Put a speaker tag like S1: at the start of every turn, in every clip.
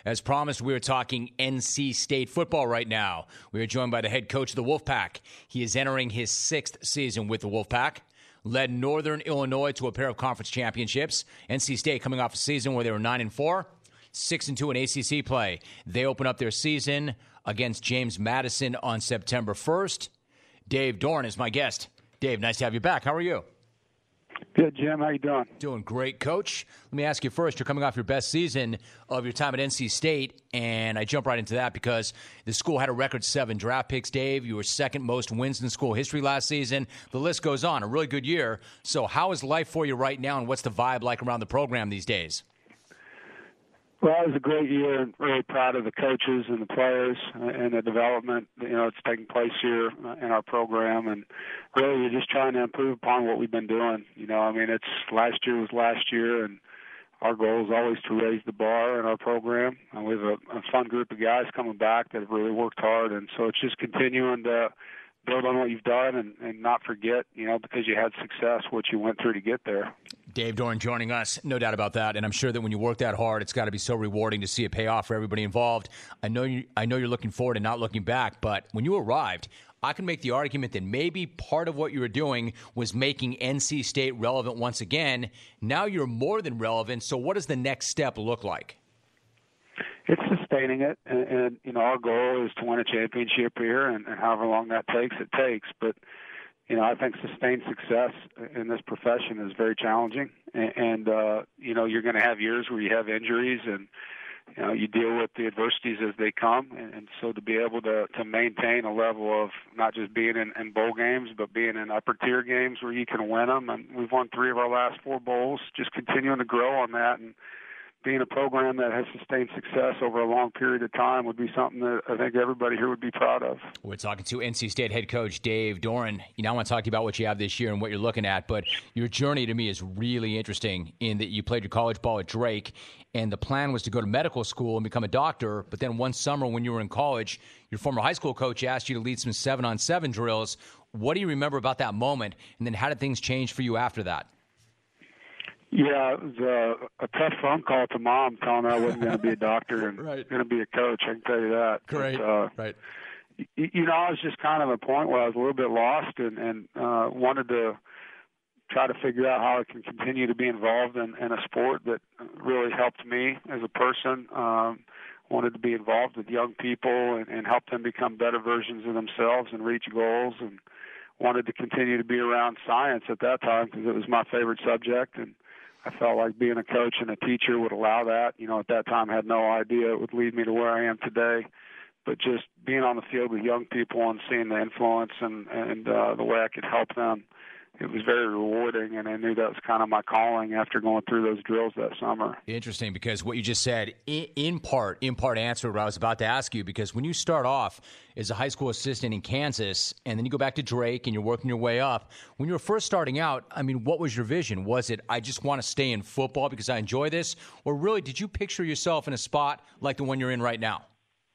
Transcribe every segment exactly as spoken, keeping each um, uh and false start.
S1: As promised, we are talking N C State football right now. We are joined by the head coach of the Wolfpack. He is entering his sixth season with the Wolfpack. Led Northern Illinois to a pair of conference championships. N C State coming off a season where they were nine and four, six and two in A C C play. They open up their season against James Madison on September first. Dave Doeren is my guest. Dave, nice to have you back. How are you?
S2: Good, Jim. How you doing?
S1: Doing great, Coach. Let me ask you first. You're coming off your best season of your time at N C State, and I jump right into that because the school had a record seven draft picks, Dave. You were second most wins in school history last season. The list goes on. A really good year. So how is life for you right now, and what's the vibe like around the program these days?
S2: Well, it was a great year, and really proud of the coaches and the players and the development, you know, it's taking place here in our program. And really, we're just trying to improve upon what we've been doing. You know, I mean, it's last year was last year, and our goal is always to raise the bar in our program. And we have a, a fun group of guys coming back that have really worked hard. And so it's just continuing to build on what you've done and, and not forget, you know, because you had success, what you went through to get there.
S1: Dave Doeren joining us, no doubt about that. And I'm sure that when you work that hard, it's got to be so rewarding to see it pay off for everybody involved. I know you, I know you're looking forward and not looking back, but when you arrived, I can make the argument that maybe part of what you were doing was making N C State relevant once again. Now you're more than relevant. So what does the next step look like?
S2: It's sustaining it, and, and you know, our goal is to win a championship here, and, and however long that takes, it takes. But you know, I think sustained success in this profession is very challenging, and, and uh, you know, you're going to have years where you have injuries, and you know, you deal with the adversities as they come, and, and so to be able to to maintain a level of not just being in, in bowl games, but being in upper tier games where you can win them, and we've won three of our last four bowls, just continuing to grow on that, and being a program that has sustained success over a long period of time would be something that I think everybody here would be proud of.
S1: We're talking to N C State head coach Dave Doeren. You know, I want to talk to you about what you have this year and what you're looking at, but your journey to me is really interesting in that you played your college ball at Drake, and the plan was to go to medical school and become a doctor, but then one summer when you were in college, your former high school coach asked you to lead some seven-on-seven drills. What do you remember about that moment, and then how did things change for you after that?
S2: Yeah, it was a, a tough phone call to mom telling her I wasn't going to be a doctor and
S1: right.
S2: going to be a coach. I can tell you that.
S1: Great,
S2: but, uh,
S1: right.
S2: You, you know, I was just kind of at a point where I was a little bit lost and, and uh, wanted to try to figure out how I can continue to be involved in, in a sport that really helped me as a person. Um, wanted to be involved with young people and, and help them become better versions of themselves and reach goals, and wanted to continue to be around science at that time because it was my favorite subject, and I felt like being a coach and a teacher would allow that. You know, at that time I had no idea it would lead me to where I am today. But just being on the field with young people and seeing the influence and, and uh, the way I could help them, it was very rewarding, and I knew that was kind of my calling after going through those drills that summer.
S1: Interesting, because what you just said, in, in part, in part answered what I was about to ask you, because when you start off as a high school assistant in Kansas, and then you go back to Drake and you're working your way up, when you were first starting out, I mean, what was your vision? Was it, I just want to stay in football because I enjoy this? Or really, did you picture yourself in a spot like the one you're in right now?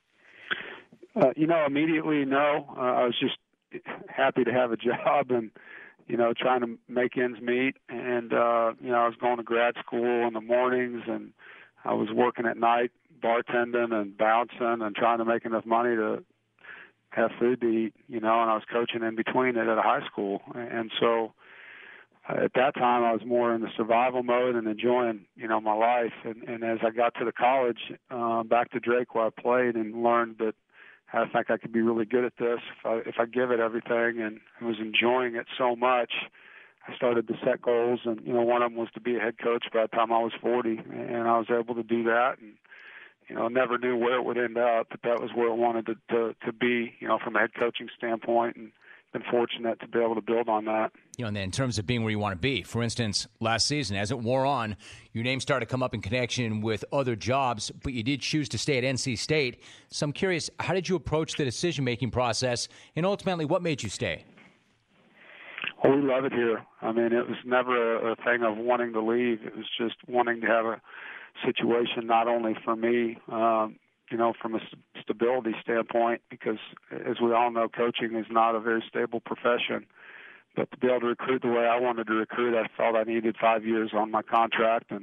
S2: Uh, you know, immediately, no. Uh, I was just happy to have a job and, you know, trying to make ends meet. And, uh, you know, I was going to grad school in the mornings, and I was working at night, bartending and bouncing and trying to make enough money to have food to eat, you know, and I was coaching in between it at a high school. And so uh, at that time I was more in the survival mode and enjoying, you know, my life. And, and as I got to the college, uh, back to Drake where I played, and learned that I think I could be really good at this if I, if I give it everything, and I was enjoying it so much. I started to set goals, and, you know, one of them was to be a head coach by the time I was forty, and I was able to do that, and, you know, never knew where it would end up, but that was where I wanted to, to, to be, you know, from a head coaching standpoint, and been fortunate to be able to build on that.
S1: You know, and then in terms of being where you want to be, for instance, last season, as it wore on, your name started to come up in connection with other jobs, but you did choose to stay at N C State. So I'm curious, how did you approach the decision-making process, and ultimately, what made you stay?
S2: Well, we love it here. I mean, it was never a, a thing of wanting to leave. It was just wanting to have a situation not only for me, um, you know, from a stability standpoint, because as we all know, coaching is not a very stable profession. But to be able to recruit the way I wanted to recruit, I felt I needed five years on my contract, and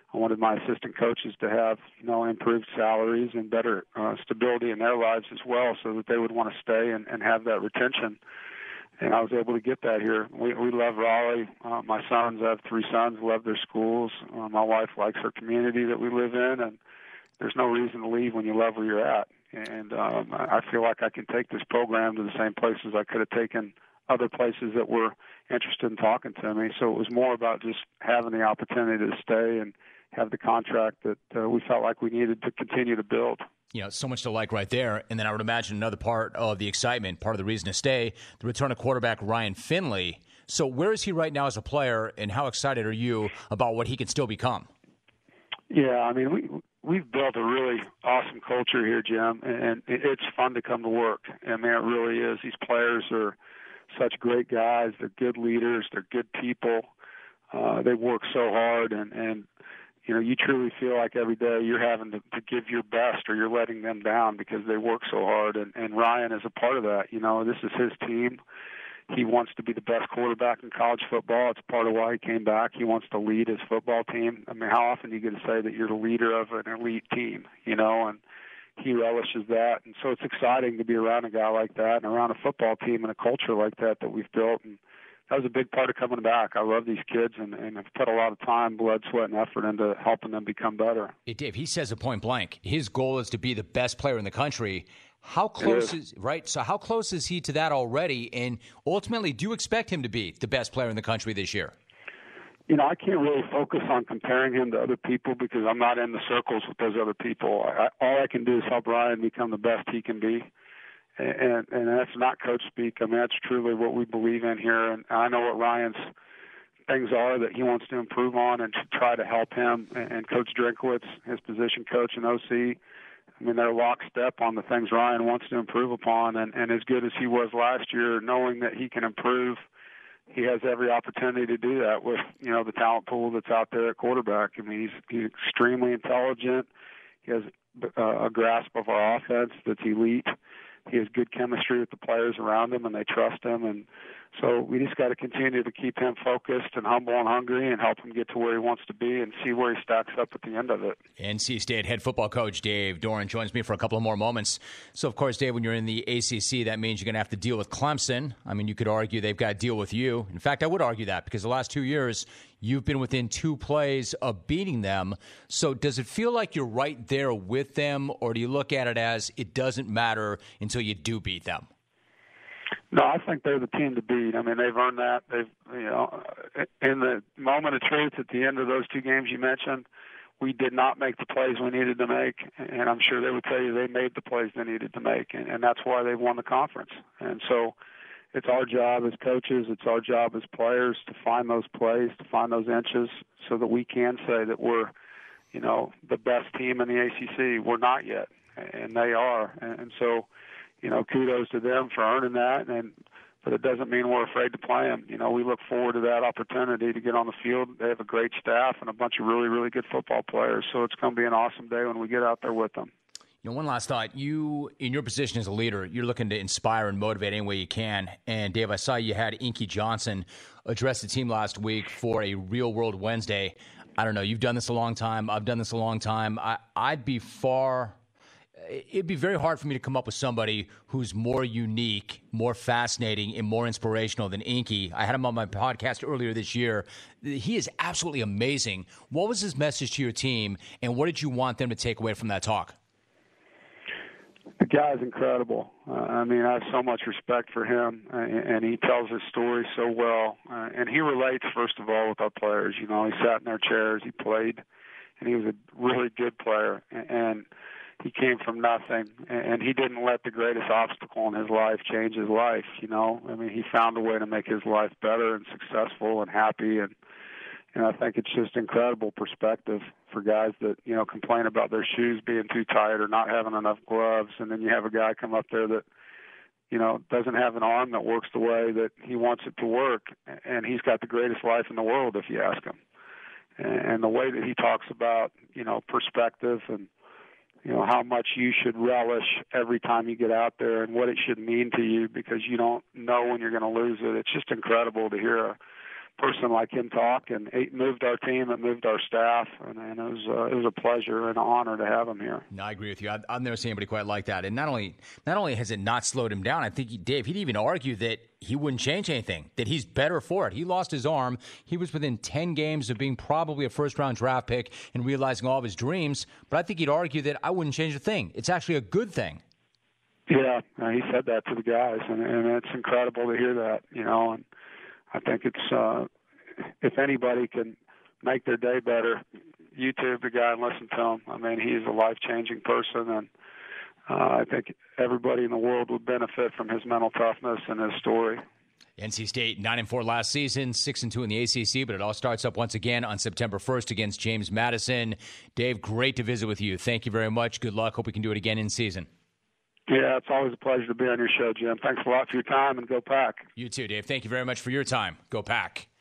S2: I wanted my assistant coaches to have, you know, improved salaries and better uh, stability in their lives as well, so that they would want to stay and, and have that retention. And I was able to get that here. We, we love Raleigh. Uh, my sons, I have three sons, love their schools. Uh, my wife likes her community that we live in, and there's no reason to leave when you love where you're at. And um, I feel like I can take this program to the same places I could have taken other places that were interested in talking to me. So it was more about just having the opportunity to stay and have the contract that uh, we felt like we needed to continue to build.
S1: You know, so much to like right there. And then I would imagine another part of the excitement, part of the reason to stay, the return of quarterback Ryan Finley. So where is he right now as a player, and how excited are you about what he can still become?
S2: Yeah, I mean, we, we've built a really awesome culture here, Jim, and it's fun to come to work. I mean, it really is. These players are such great guys. They're good leaders. They're good people. Uh, they work so hard, and, and you know, you truly feel like every day you're having to, to give your best, or you're letting them down because they work so hard. And, and Ryan is a part of that. You know, this is his team. He wants to be the best quarterback in college football. It's part of why he came back. He wants to lead his football team. I mean, how often do you get to say that you're the leader of an elite team, you know, and he relishes that. And so it's exciting to be around a guy like that and around a football team and a culture like that that we've built. And that was a big part of coming back. I love these kids and, and have put a lot of time, blood, sweat, and effort into helping them become better.
S1: Hey, Dave, he says it point blank. His goal is to be the best player in the country. How close is. is right? So how close is he to that already? And ultimately, do you expect him to be the best player in the country this year?
S2: You know, I can't really focus on comparing him to other people because I'm not in the circles with those other people. I, all I can do is help Ryan become the best he can be. And, and that's not coach speak. I mean, that's truly what we believe in here. And I know what Ryan's things are that he wants to improve on and to try to help him. And Coach Drinkwitz, his position coach and O C, I mean, they're lockstep on the things Ryan wants to improve upon. And, and as good as he was last year, knowing that he can improve, he has every opportunity to do that with, you know, the talent pool that's out there at quarterback. I mean, he's, he's extremely intelligent. He has uh, a grasp of our offense that's elite. He has good chemistry with the players around him, and they trust him. And so we just got to continue to keep him focused and humble and hungry and help him get to where he wants to be and see where he stacks up at the end of it.
S1: N C State head football coach Dave Doeren joins me for a couple of more moments. So, of course, Dave, when you're in the A C C, that means you're going to have to deal with Clemson. I mean, you could argue they've got to deal with you. In fact, I would argue that because the last two years, you've been within two plays of beating them. So does it feel like you're right there with them, or do you look at it as it doesn't matter until you do beat them?
S2: No, I think they're the team to beat. I mean, they've earned that. They've, you know, in the moment of truth at the end of those two games you mentioned, we did not make the plays we needed to make, and I'm sure they would tell you they made the plays they needed to make, and, and that's why they won the conference. And so it's our job as coaches, it's our job as players to find those plays, to find those inches so that we can say that we're, you know, the best team in the A C C. We're not yet, and they are. And so, you know, kudos to them for earning that, and but it doesn't mean we're afraid to play them. You know, we look forward to that opportunity to get on the field. They have a great staff and a bunch of really, really good football players, so it's going to be an awesome day when we get out there with them.
S1: You know, one last thought. You, in your position as a leader, you're looking to inspire and motivate any way you can. And, Dave, I saw you had Inky Johnson address the team last week for a Real World Wednesday. I don't know. You've done this a long time. I've done this a long time. I, I'd be far – it'd be very hard for me to come up with somebody who's more unique, more fascinating, and more inspirational than Inky. I had him on my podcast earlier this year. He is absolutely amazing. What was his message to your team, and what did you want them to take away from that talk?
S2: The guy's incredible. Uh, I mean, I have so much respect for him, uh, and he tells his story so well. Uh, and he relates, first of all, with our players. You know, he sat in their chairs, he played, and he was a really good player. And he came from nothing, and he didn't let the greatest obstacle in his life change his life, you know. I mean, he found a way to make his life better and successful and happy, and and I think it's just incredible perspective for guys that, you know, complain about their shoes being too tight or not having enough gloves, and then you have a guy come up there that, you know, doesn't have an arm that works the way that he wants it to work, and he's got the greatest life in the world if you ask him. And the way that he talks about, you know, perspective and, you know, how much you should relish every time you get out there and what it should mean to you because you don't know when you're going to lose it. It's just incredible to hear a person like him talk, and it moved our team, it moved our staff, and, and it was uh, it was a pleasure and an honor to have him here.
S1: No, I agree with you. I've, I've never seen anybody quite like that. And not only not only has it not slowed him down, I think, he, Dave, he'd even argue that he wouldn't change anything, that he's better for it. He lost his arm. He was within ten games of being probably a first-round draft pick and realizing all of his dreams. But I think he'd argue that I wouldn't change a thing. It's actually a good thing.
S2: Yeah, uh, he said that to the guys, and, and it's incredible to hear that, you know, and I think it's, uh, if anybody can make their day better, YouTube the guy and listen to him. I mean, he's a life-changing person, and uh, I think everybody in the world would benefit from his mental toughness and his story.
S1: N C State nine and four last season, six and two in the A C C, but it all starts up once again on September first against James Madison. Dave, great to visit with you. Thank you very much. Good luck. Hope we can do it again in season.
S2: Yeah, it's always a pleasure to be on your show, Jim. Thanks a lot for your time, and go Pack.
S1: You too, Dave. Thank you very much for your time. Go Pack.